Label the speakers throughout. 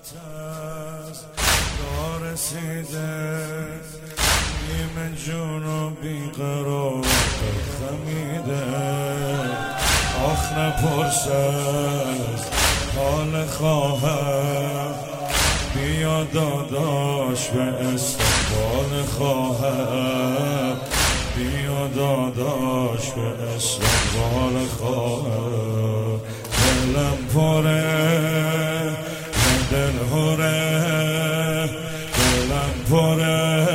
Speaker 1: از راه رسیده نیم جون و بیقرار خمیده آخ نپرس از حال خواهر بیا داداش به استقبال خواهر بیا داداش به استقبال خواهر دلم پره دل هره دلم پره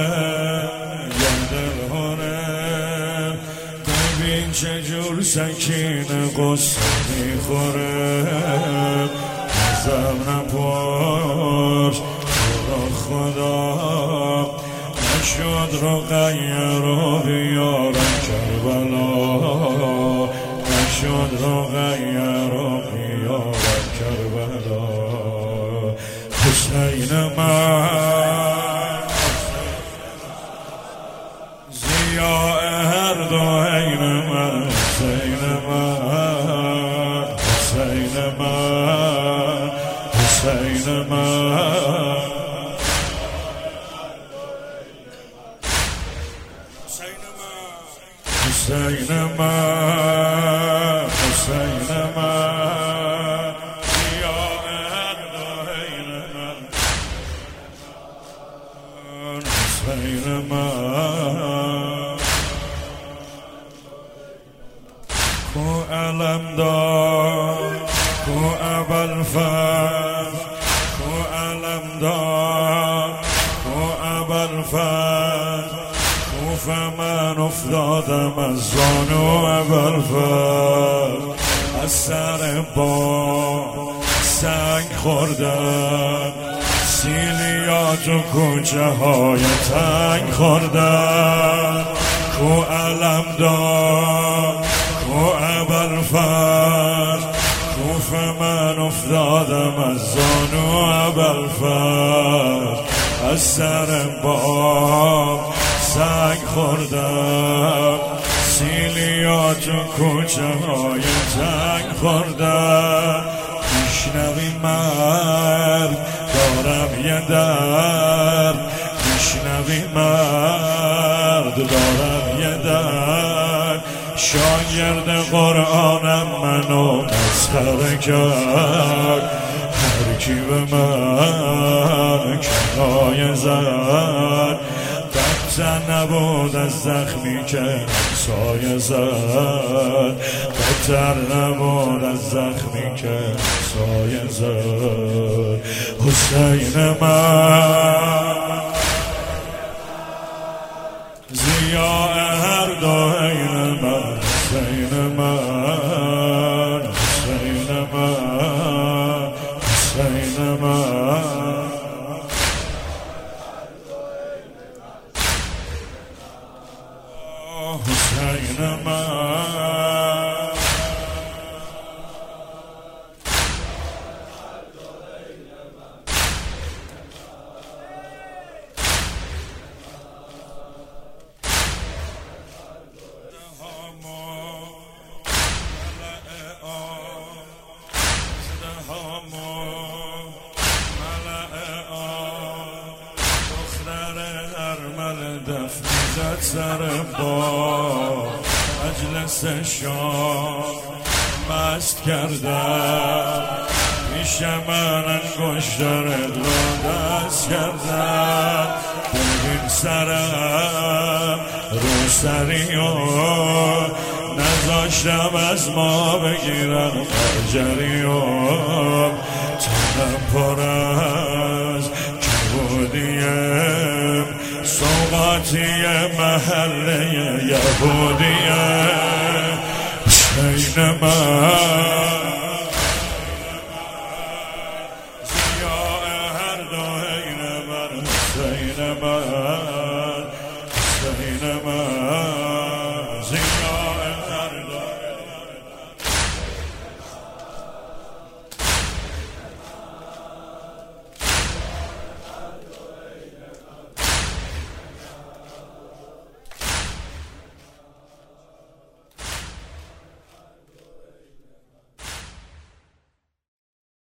Speaker 1: دل هره ببین چجور سکینه قصه میخوره ازم نپرس خدا نشد رقیه رو بیارم کربلا نشد رقیه رو بیارم کربلا حسین من ضیاء هر دو عین من حسین من حسین من حسین من حسین من حسین من ضیاء هر دو عین من حسین من کو علم دار کو ابوالفضل کو علم دار کو ابوالفضل من افتادم از زانو ابوالفضل از سر بام سنگ خوردم سیلیات و کوچه های تنگ خوردم کو علم دار کو ابوالفضل کوف من افتادم از زانو ابوالفضل از سر بام سنگ خوردم سیلیات و کوچه های تنگ خوردم میشنوی مرد دارم یه در میشنوی مرد دارم یه در شاگرد قرآنم منو مسخره کرد هر کی به من کنایه زد بدتر نبود از زخمی که سایه زد بدتر نبود از زخمی که سایه زد حسین من ضیاء هر دو عین من حسین من حسین من حسین من حسین من دف میزد سر با مجلس شام مست کردم پیش من انگشترت رو دست کردم ببین سرم رو سریو نذاشتم از ما بگیرم خرجریو تنم پر از کبودیم سوقاتی محله یهودیه حسین من